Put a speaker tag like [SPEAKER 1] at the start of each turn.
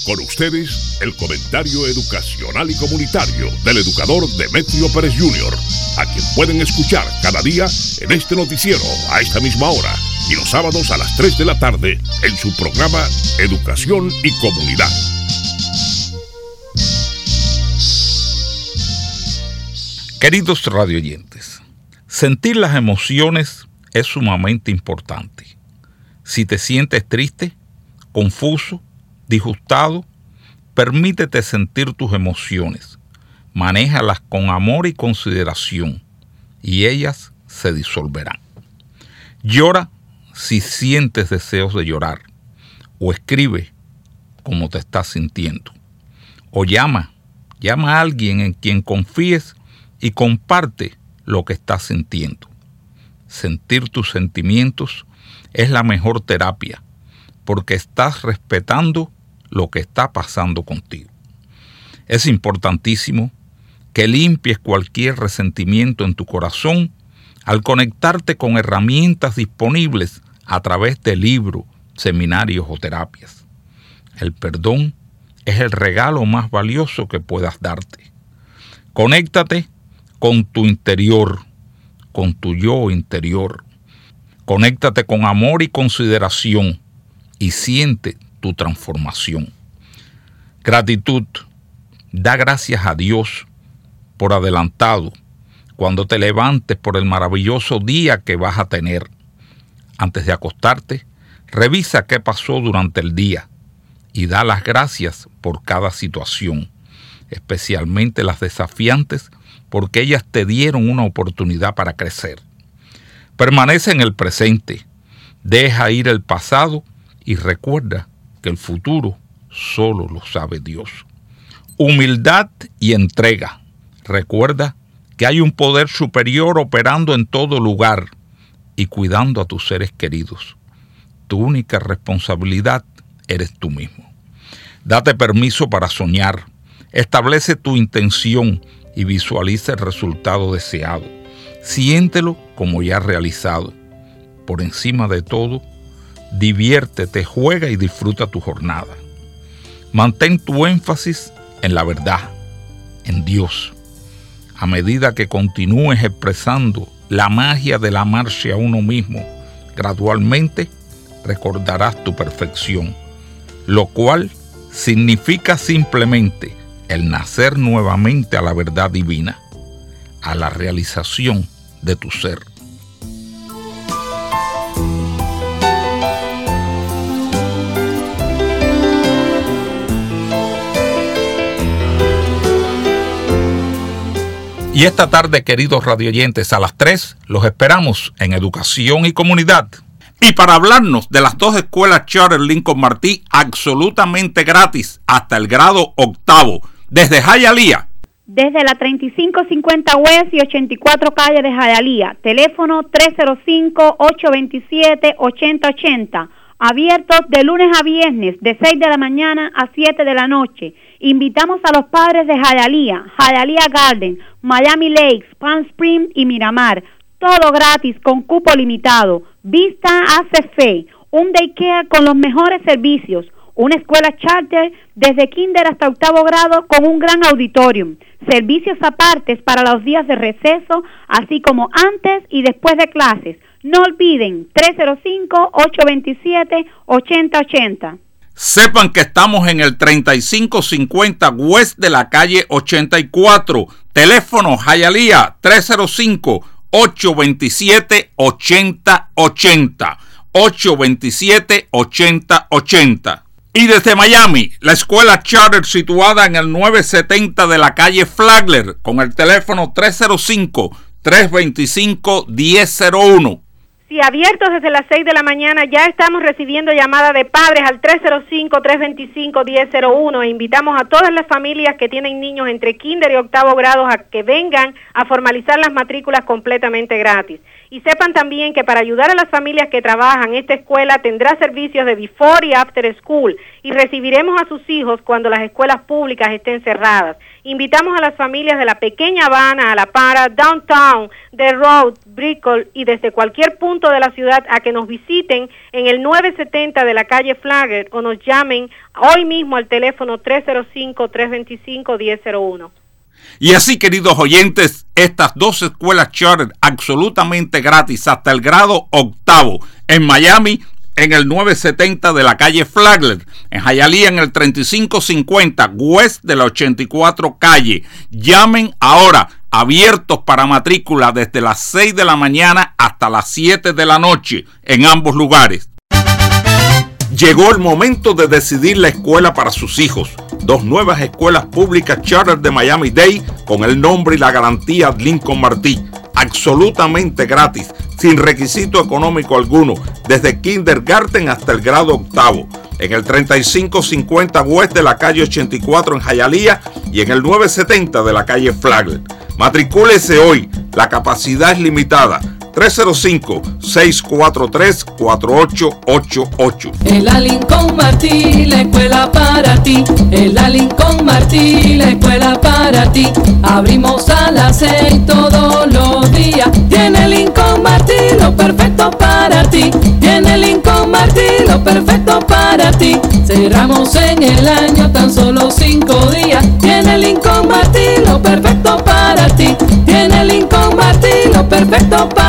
[SPEAKER 1] Con ustedes, el comentario educacional y comunitario del educador Demetrio Pérez Jr., a quien pueden escuchar cada día en este noticiero a esta misma hora y los sábados a las 3 de la tarde en su programa Educación y Comunidad.
[SPEAKER 2] Queridos radioyentes, sentir las emociones es sumamente importante. Si te sientes triste, confuso, disgustado, permítete sentir tus emociones, manéjalas con amor y consideración, y ellas se disolverán. Llora si sientes deseos de llorar, o escribe como te estás sintiendo, o llama a alguien en quien confíes y comparte lo que estás sintiendo. Sentir tus sentimientos es la mejor terapia, porque estás respetando lo que está pasando contigo. Es importantísimo que limpies cualquier resentimiento en tu corazón al conectarte con herramientas disponibles a través de libros, seminarios o terapias. El perdón es el regalo más valioso que puedas darte. Conéctate con tu interior, con tu yo interior. Conéctate con amor y consideración y siente tu transformación. Gratitud. Da gracias a Dios por adelantado cuando te levantes por el maravilloso día que vas a tener. Antes de acostarte, revisa qué pasó durante el día y da las gracias por cada situación, especialmente las desafiantes, porque ellas te dieron una oportunidad para crecer. Permanece en el presente, deja ir el pasado y recuerda que el futuro solo lo sabe Dios. Humildad y entrega. Recuerda que hay un poder superior operando en todo lugar y cuidando a tus seres queridos. Tu única responsabilidad eres tú mismo. Date permiso para soñar. Establece tu intención y visualiza el resultado deseado. Siéntelo como ya realizado. Por encima de todo, diviértete, juega y disfruta tu jornada. Mantén tu énfasis en la verdad, en Dios. A medida que continúes expresando la magia del amarse a uno mismo, gradualmente recordarás tu perfección, lo cual significa simplemente el nacer nuevamente a la verdad divina, a la realización de tu ser. Y esta tarde, queridos radioyentes, a las 3 los esperamos en Educación y Comunidad. Y para hablarnos de las dos escuelas Charter Lincoln Martí absolutamente gratis hasta el grado 8º, desde Hialeah.
[SPEAKER 3] Desde la 3550 West y 84 calle de Hialeah. Teléfono 305-827-8080. Abiertos de lunes a viernes, de 6 de la mañana a 7 de la noche. Invitamos a los padres de Hialeah, Hialeah Garden, Miami Lakes, Palm Springs y Miramar. Todo gratis con cupo limitado. Vista hace fe. Un daycare con los mejores servicios. Una escuela charter desde kinder hasta 8º grado con un gran auditorium. Servicios apartes para los días de receso, así como antes y después de clases. No olviden, 305-827-8080.
[SPEAKER 2] Sepan que estamos en el 3550 West de la calle 84. Teléfono Hialeah 305-827-8080. 827-8080. Y desde Miami, la escuela charter situada en el 970 de la calle Flagler, con el teléfono 305-325-1001.
[SPEAKER 3] Sí, abiertos desde las 6 de la mañana, ya estamos recibiendo llamadas de padres al 305-325-1001 e invitamos a todas las familias que tienen niños entre kinder y 8º grado a que vengan a formalizar las matrículas completamente gratis.
[SPEAKER 4] Y sepan también que para ayudar a las familias que trabajan, esta escuela tendrá servicios de before y after school y recibiremos a sus hijos cuando las escuelas públicas estén cerradas. Invitamos a las familias de la Pequeña Habana, a La Para, Downtown, The Road, Brickell y desde cualquier punto de la ciudad a que nos visiten en el 970 de la calle Flagler o nos llamen hoy mismo al teléfono 305-325-1001.
[SPEAKER 2] Y así, queridos oyentes, estas dos escuelas charter absolutamente gratis hasta el grado octavo en Miami, en el 970 de la calle Flagler, en Hialeah en el 3550 West de la 84 calle. Llamen ahora, abiertos para matrícula desde las 6 de la mañana hasta las 7 de la noche en ambos lugares. Llegó el momento de decidir la escuela para sus hijos. Dos nuevas escuelas públicas charter de Miami-Dade con el nombre y la garantía Lincoln Martí. Absolutamente gratis, sin requisito económico alguno, desde kindergarten hasta el grado octavo. En el 3550 West de la calle 84 en Hialeah y en el 970 de la calle Flagler. Matricúlese hoy, la capacidad es limitada. 305-643-4888.
[SPEAKER 5] En la Lincoln Martí, la escuela para ti. En la Lincoln Martí, la escuela para ti. Abrimos a las 6 todos los días. Tiene Lincoln Martí lo perfecto para ti. Tiene Lincoln Martí lo perfecto para ti. Cerramos en el año tan solo 5 días. Tiene Lincoln Martí lo perfecto para ti. Tiene Lincoln Martí lo perfecto para ti.